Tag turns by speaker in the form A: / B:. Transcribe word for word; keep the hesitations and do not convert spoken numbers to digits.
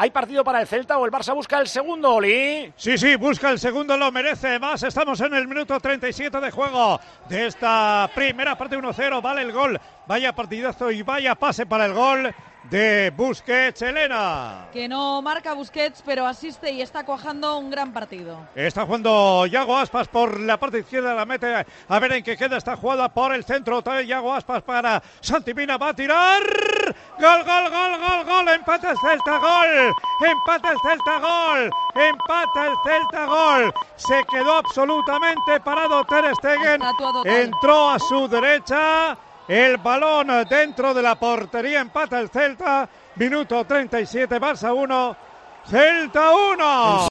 A: ¿Hay partido para el Celta o el Barça busca el segundo, Oli?
B: Sí, sí, busca el segundo, lo merece más. Estamos en el minuto treinta y siete de juego de esta primera parte, uno cero, vale el gol. Vaya partidazo y vaya pase para el gol de Busquets, Elena.
C: Que no marca Busquets, pero asiste y está cuajando un gran partido.
B: Está jugando Yago Aspas por la parte izquierda, la mete a ver en qué queda esta jugada por el centro. Otra vez Yago Aspas para Santi Mina, va a tirar. Gol, gol, gol, gol, gol, empata el Celta, gol. Empata el Celta, gol. Empata el Celta, gol. Se quedó absolutamente parado Ter Stegen. Entró a su derecha. El balón dentro de la portería, empata el Celta, minuto treinta y siete, Barça uno, Celta uno.